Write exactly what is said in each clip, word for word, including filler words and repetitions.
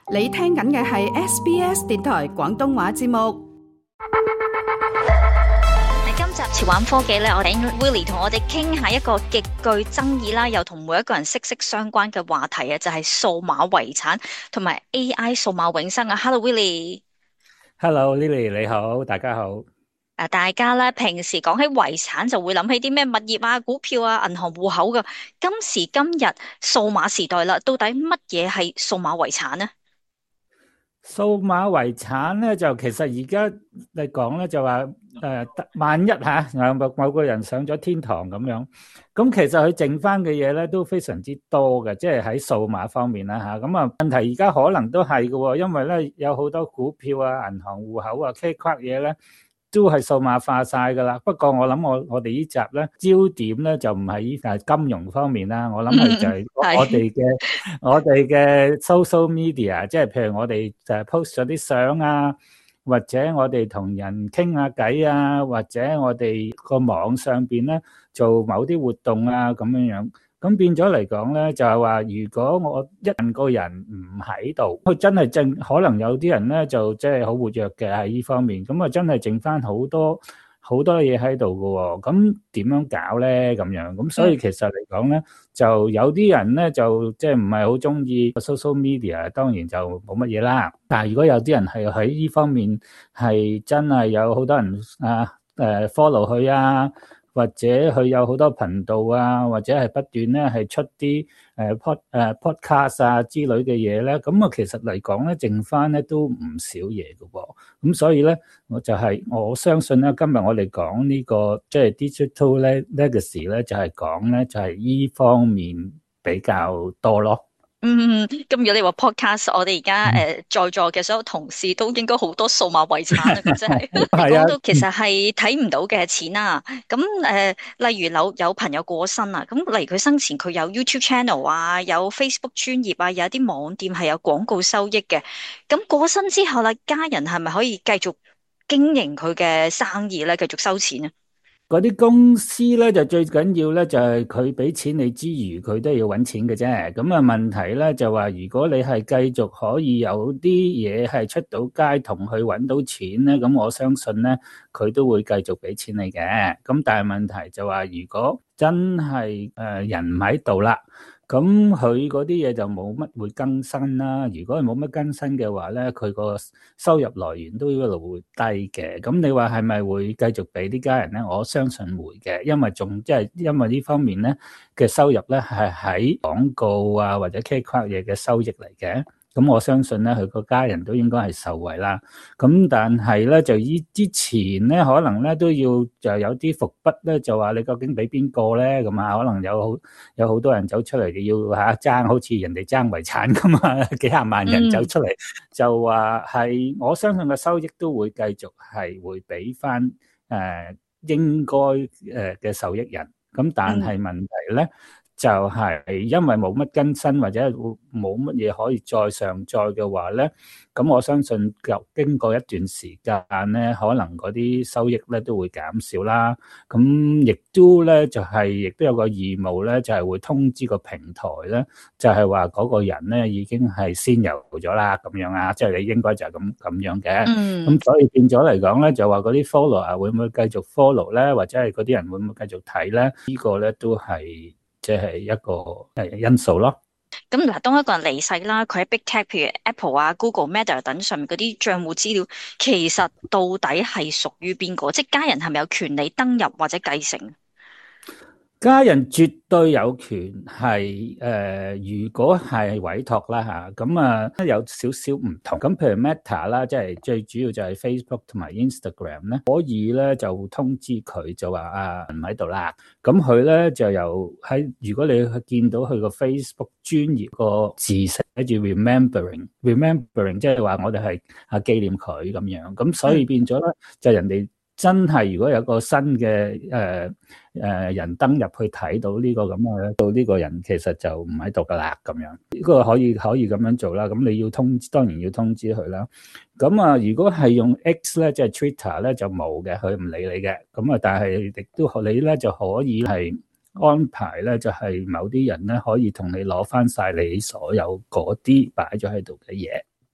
你聽緊嘅係 S B S 電台廣東話節目。 喺今集潮玩科技咧，我哋 Willie 同我哋傾下一個極具爭議啦，又同每一個人息息相關嘅話題啊，就係數碼遺產同埋 A I 數碼永生啊。Hello Willie。Hello Lily， 你好，大家好。 誒，大家咧平時講起遺產就會諗起啲咩物業啊、股票啊、銀行戶口噶。今時今日數碼時代啦，到底乜嘢係數碼遺產呢？ 數碼遺產咧，就其實而家嚟講咧，就話誒、呃，萬一吓某某個人上咗天堂咁樣，咁其實佢剩翻嘅嘢咧都非常之多嘅，即係喺數碼方面啦吓。咁啊，問題而家可能都係嘅，因為咧有好多股票啊、銀行戶口啊、K 框嘢咧，都係數碼化晒噶啦。不過我諗我我哋呢集咧焦點咧就唔係依誒金融方面啦，我諗係就係我哋嘅我哋嘅 social media， 即係譬如我哋就係 post 咗啲相啊，或者我哋同人傾下偈啊，或者我哋個網上邊咧做某啲活動啊咁樣樣。咁變咗嚟講咧，就係話，如果我一個人唔喺度，佢真係正可能有啲人咧就即係好活躍嘅喺呢方面，咁啊真係剩翻好多好多嘢喺度㗎喎。咁點樣搞咧？咁樣咁所以其實嚟講咧，就有啲人咧就即係唔係好中意 social media， 當然就冇乜嘢啦。但係如果有啲人係喺呢方面係真係有好多人啊誒 follow 佢啊。或者佢有好多頻道啊，或者係不斷咧係出啲誒 pod 誒 podcast 啊之類嘅嘢咧，咁啊其實嚟講咧，剩翻咧都唔少嘢㗎喎。咁所以咧，我就係、是、我相信咧，今日我哋講呢個即係 digital legacy 咧，就係講咧就係依方面比較多咯。 嗯，咁如果你話 podcast， 我哋而家誒在座嘅所有同事都應該好多數碼遺產啊，咁即係講到其實係睇唔到嘅錢啊。咁誒、呃，例如有有朋友過身啊，咁例如佢生前佢有 YouTube channel 啊，有 Facebook 專頁啊，有啲網店係有廣告收益嘅。咁過身之後啦，家人係咪可以繼續經營佢嘅生意咧，繼續收錢啊？ 嗰啲公司咧就最緊要咧就係佢俾錢你之餘，佢都要搵錢嘅啫。咁啊問題咧就話，如果你係繼續可以有啲嘢係出到街同佢搵到錢咧，咁我相信咧佢都會繼續俾錢你嘅。咁但係問題就話，如果真係誒人唔喺度啦，咁佢嗰啲嘢就冇乜會更新啦。如果係冇乜更新嘅話咧，佢個收入來源都一路會低嘅。咁你話係咪會繼續俾啲家人咧？我相信會嘅，因為仲即係因為呢方面咧嘅收入咧係喺廣告啊或者 K 框嘢嘅收益嚟嘅。咁我相信咧佢個家人都應該係受惠啦。咁但係咧就依之前咧可能咧都要就有啲伏筆咧，就話你究竟俾邊個咧？咁啊可能有好有好多人走出嚟要吓爭，好似人哋爭遺產咁啊，幾廿萬人走出嚟，嗯、就話係我相信個收益都會繼續係會俾翻誒應該誒嘅受益人。咁但係問題咧。嗯就係因為冇乜更新或者冇乜嘢可以再上載嘅話咧，咁我相信就經過一段時間咧，可能嗰啲收益咧都會減少啦。咁亦都咧就係亦都有個義務咧，就係會通知個平台咧，就係話嗰個人咧已經係仙遊咗啦，咁樣啊，即係你應該就係咁咁樣嘅。嗯。咁所以變咗嚟講咧，就話嗰啲 follow 啊，會唔會繼續 follow 咧，或者係嗰啲人會唔會繼續睇咧？呢個咧都係。即係一個誒因素咯。 咁嗱，當一個人離世啦，佢喺 Big Tech，譬如 Apple 啊、Google、Meta 等上面嗰啲賬戶資料，其實到底係屬於邊個？即係家人係咪有權利登入或者繼承？ 家人絕對有權係誒、呃，如果係委託啦嚇，咁啊有少少唔同。咁譬如 Meta 啦，即係最主要就係 Facebook 同埋 Instagram 咧，可以咧就通知佢就話啊唔喺度啦。咁佢咧就由喺如果你去見到佢個 Facebook 專頁個字寫住 remembering，remembering 即係話我哋係啊紀念佢咁樣。咁所以變咗咧就人哋。真係如果有個新嘅誒誒人登入去睇到呢個咁嘅，到呢個人其實就唔喺度噶啦咁樣，呢個可以可以咁樣做啦。咁你要通知，當然要通知佢啦。咁啊，如果係用 X 咧，即係 Twitter 咧就冇嘅，佢唔理你嘅。咁啊，但係亦都你咧就可以係安排咧，就係某啲人咧可以同你攞翻晒你所有嗰啲擺咗喺度嘅嘢。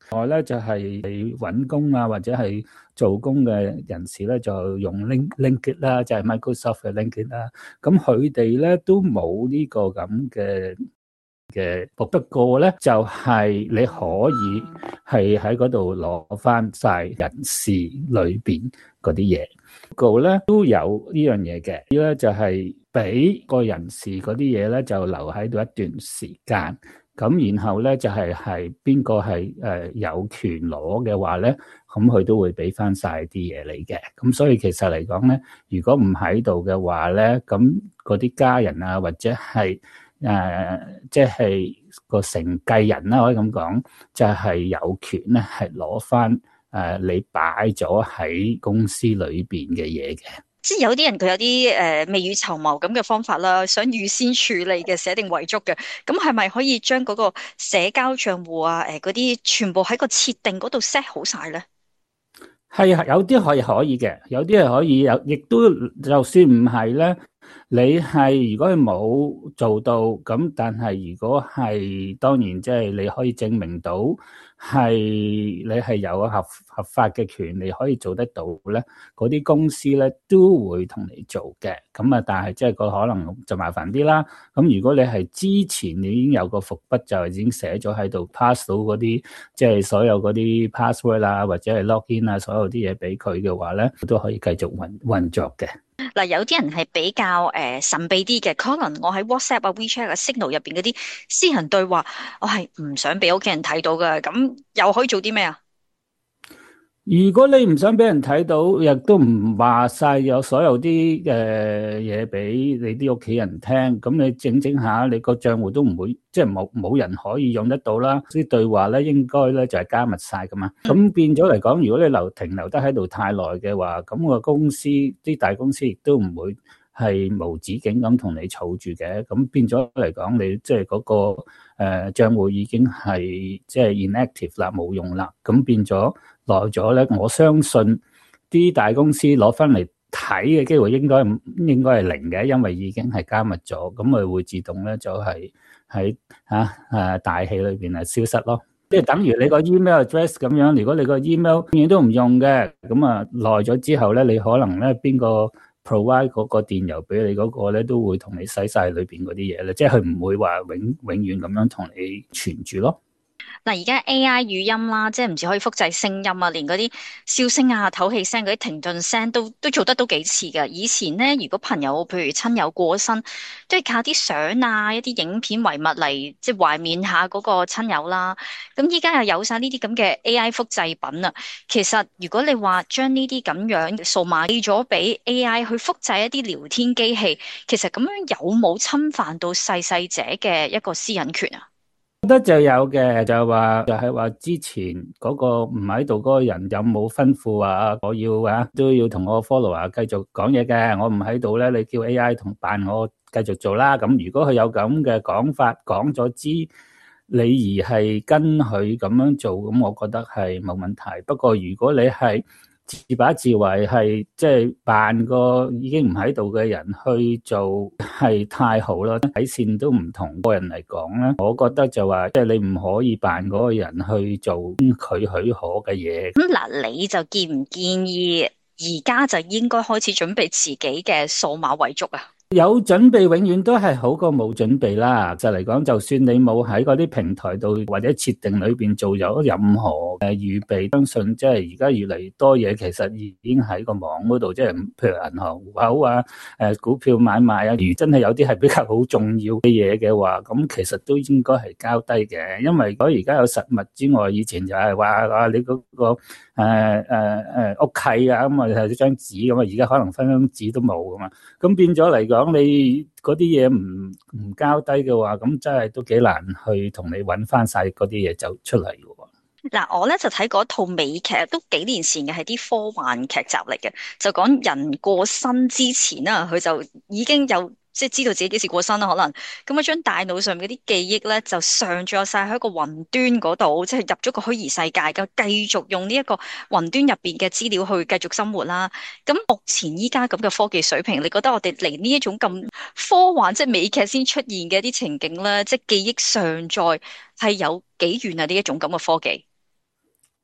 外咧就係你揾工啊或者係做工嘅人士咧就用 Link LinkedIn 啦，就係 Microsoft 嘅 LinkedIn 啦。咁佢哋咧都冇呢個咁嘅嘅，不過咧就係你可以係喺嗰度攞翻晒人事裏邊嗰啲嘢。Google 咧都有呢樣嘢嘅，呢咧就係俾個人事嗰啲嘢咧就留喺度一段時間。咁然後咧就係係邊個係誒有權攞嘅話咧，咁佢都會俾翻晒啲嘢你嘅。咁所以其實嚟講咧，如果唔喺度嘅話咧，咁嗰啲家人啊或者係誒即係個承繼人啦，可以咁講，就係有權咧係攞翻誒你擺咗喺公司裏邊嘅嘢嘅。 即係有啲人佢有啲誒、呃、未雨綢繆咁嘅方法啦，想預先處理嘅寫定遺囑嘅，咁係咪可以將嗰個社交賬戶啊誒嗰啲全部喺個設定嗰度 set 好晒咧？ 係啊，有啲可以可以嘅，有啲係可以，有亦都就算唔係咧。你係如果佢冇做到咁，但係如果係當然即係你可以證明到係你係有合合法嘅權利可以做得到咧，嗰啲公司咧都會同你做嘅。咁啊，但係即係個可能就麻煩啲啦。咁如果你係之前你已經有個伏筆，就已經寫咗喺度 pass 到嗰啲即係所有嗰啲 password 啊，或者係 login 啊，所有啲嘢俾佢嘅話咧，都可以繼續運運作嘅。 嗱，有啲人係比較誒、呃、神秘啲嘅，可能我喺 WhatsApp 啊、WeChat 啊、Signal 入邊嗰啲私人對話，我係唔想俾屋企人睇到嘅，咁又可以做啲咩啊？ 如果你唔想俾人睇到，亦都唔話晒有所有啲誒嘢俾你啲屋企人聽，咁你整整下，你個賬戶都唔會，即係冇冇人可以用得到啦。啲對話咧，應該咧就係加密晒噶嘛。咁變咗嚟講，如果你留停留得喺度太耐嘅話，咁個公司啲大公司亦都唔會係無止境咁同你儲住嘅。咁變咗嚟講，你即係嗰個誒賬戶已經係即係 inactive 啦，冇用啦。咁變咗。耐咗咧，我相信啲大公司攞翻嚟睇嘅機會應該唔應該係零嘅，因為已經係加密咗，咁咪會自動咧就係喺嚇誒大氣裏邊係消失咯。即係等於你個 email address 咁樣，如果你個 email 永遠都唔用嘅，咁啊耐咗之後咧，你可能咧邊個 provide 嗰個電郵俾你嗰個咧，都會同你洗晒裏邊嗰啲嘢咧，即係佢唔會話永永遠咁樣同你存住咯。 嗱，而家 A I 語音啦，即係唔止可以複製聲音啊，連嗰啲笑聲啊、唞氣聲、嗰啲停頓聲都都做得到幾次㗎。以前咧，如果朋友譬如親友過身，都係靠啲相啊、一啲影片遺物嚟即係懷緬下嗰個親友啦。咁依家又有晒呢啲咁嘅 A I 複製品啊。其實如果你話將呢啲咁樣數碼寄咗俾 A I 去複製一啲聊天機器，其實咁樣有冇侵犯到逝世者嘅一個私隱權啊？ 覺得就有嘅，就係話就係話之前嗰個唔喺度嗰個人有冇吩咐話我要啊都要同我 follow 啊繼續講嘢嘅，我唔喺度咧，你叫 A I 同扮我繼續做啦。咁如果佢有咁嘅講法講咗知你而係跟佢咁樣做，咁我覺得係冇問題。不過如果你係自把自為係即係扮個已經唔喺度嘅人去做，係太好啦。底線都唔同個人嚟講咧，我覺得就話即係你唔可以扮嗰個人去做佢許可嘅嘢。 咁嗱，你就建唔建議而家就應該開始準備自己嘅數碼遺囑啊？ 有準備永遠都係好過冇準備啦。就嚟講，就算你冇喺嗰啲平台度或者設定裏邊做咗任何誒預備，相信即係而家越嚟越多嘢，其實已經喺個網嗰度，即係譬如銀行戶口啊、誒股票買賣啊，如真係有啲係比較好重要嘅嘢嘅話，咁其實都應該係交低嘅。因為如果而家有實物之外，以前就係話啊你嗰個誒誒誒屋契啊，咁啊係張紙咁啊，而家可能分張紙都冇噶嘛，咁變咗嚟講。講你嗰啲嘢唔唔交低嘅話，咁真係都幾難去同你揾翻晒嗰啲嘢就出嚟嘅。 嗱，我咧就睇過一套美劇，都幾年前嘅，係啲科幻劇集嚟嘅，就講人過身之前啊，佢就已經有。即係知道自己幾時過身啦，可能咁啊，將大腦上嗰啲記憶咧就上載晒喺一個雲端嗰度，即係入咗個虛擬世界，咁繼續用呢一個雲端入邊嘅資料去繼續生活啦。咁目前依家咁嘅科技水平，你覺得我哋離呢一種咁科幻，即係美劇先出現嘅一啲情景咧，即係記憶上載係有幾遠啊？呢一種咁嘅科技？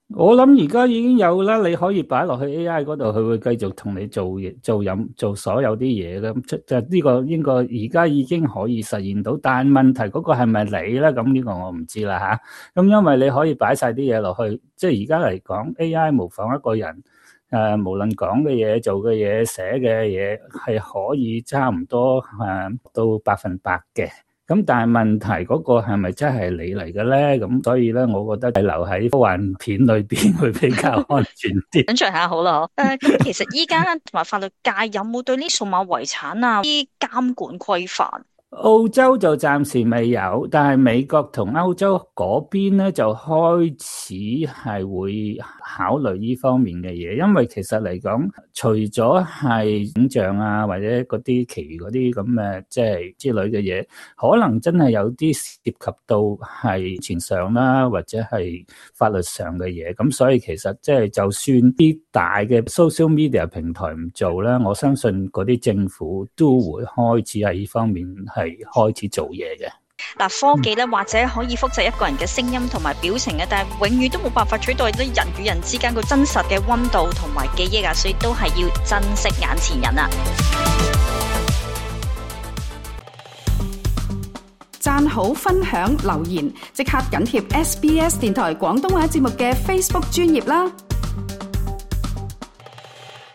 我諗而家已經有啦，你可以擺落去 A I 嗰度，佢會繼續同你做嘢、做飲、做所有啲嘢啦。咁就呢個應該而家已經可以實現到，但問題嗰個係咪你咧？咁呢個我唔知啦吓。咁因為你可以擺晒啲嘢落去，即係而家嚟講 A I 模仿一個人，誒、呃，無論講嘅嘢、做嘅嘢、寫嘅嘢，係可以差唔多誒、呃、到百分百嘅。咁但係問題嗰個係咪真係你嚟嘅咧？咁所以咧，我覺得係留喺科幻片裏邊會比較安全啲。 想象下好啦，誒、呃，咁其實依家同埋法律界有冇對呢數碼遺產啊啲監管規範？ 澳洲就暫時未有，但係美國同歐洲嗰邊咧就開始係會考慮呢方面嘅嘢，因為其實嚟講，除咗係影像啊或者嗰啲其餘嗰啲咁嘅即係之類嘅嘢，可能真係有啲涉及到係錢上啦，或者係法律上嘅嘢。咁所以其實即係就算啲大嘅 social media 平台唔做啦，我相信嗰啲政府都會開始喺呢方面係開始做嘢嘅。 嗱，科技咧或者可以複製一個人嘅聲音同埋表情嘅，但係永遠都冇辦法取代啲人與人之間個真實嘅溫度同埋記憶啊，所以都係要珍惜眼前人啊！ 讚好、分享、留言，即刻緊貼 S B S 電台廣東話節目嘅 Facebook 專頁啦！